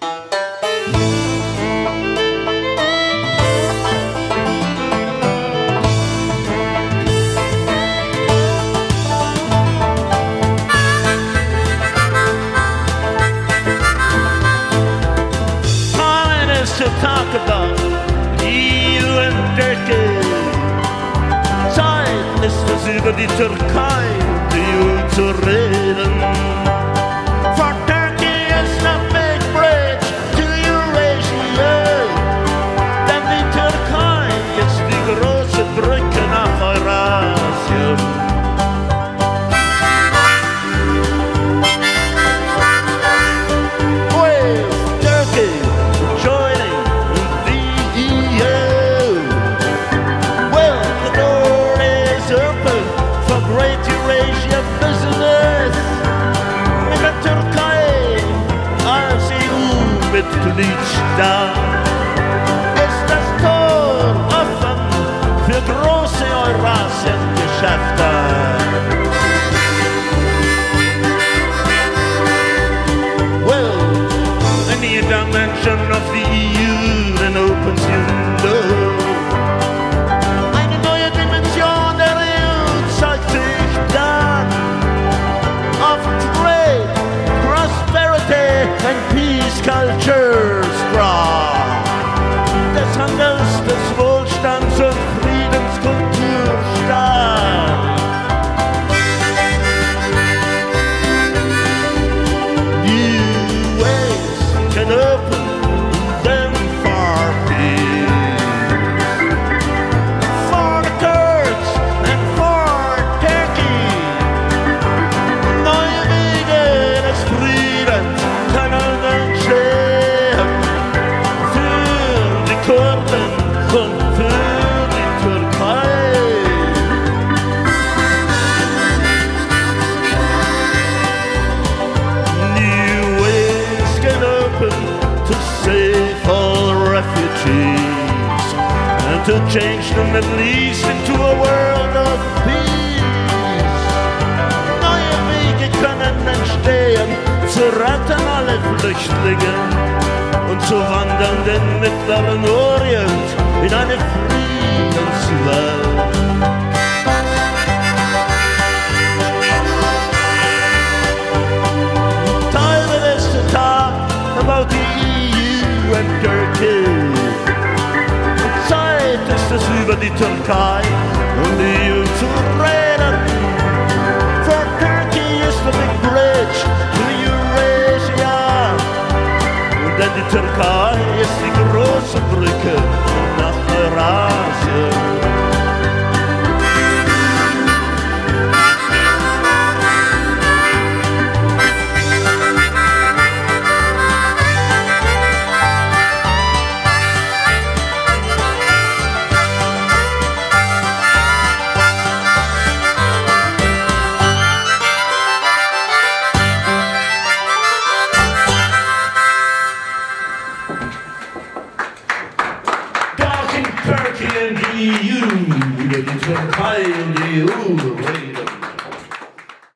To talk about EU and Turkey. Zeit ist es, über die Türkei, die EU zu reden. For Turkey is the big bridge to Eurasia. Denn die Türkei ist die große Brücke nach Eurasien. Da ist das Tor offen für große Eurasien-Geschäfte. Well, a new dimension of the EU then opens your door. Eine neue Dimension der EU zeigt sich dann. Of trade, prosperity and peace culture. Des Handels, des Wohlstands und Friedenskultur stark. New ways can open them for peace. For the Kurds and for Turkey. Neue Wege des Friedens können entstehen. Kurden und für die Türkei. New ways can open to save all refugees and to change the Middle East into a world of peace. Neue Wege können entstehen, zu retten alle Flüchtlinge und zu wandern den Mittleren Orient in eine Friedenswelt. Time it is to talk about the EU and Turkey. Zeit ist es, über die Türkei und die EU zu reden. For Turkey is the big bridge to Eurasia. Denn die Türkei ist die große Brücke nach Eurasien. Turkey and the EU, über die Türkei und die EU reden.